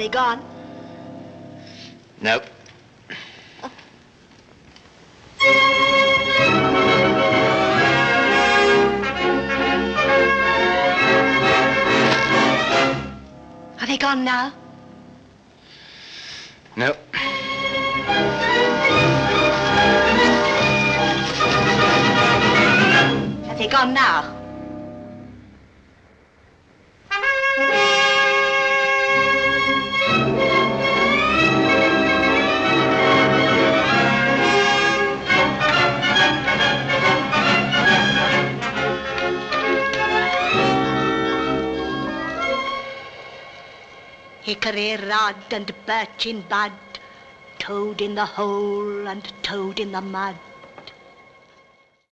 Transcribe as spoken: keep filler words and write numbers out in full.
they gone? Nope. Are they gone now? Nope. Are they gone now? Hickory rod and birch in bud, toad in the hole and toad in the mud.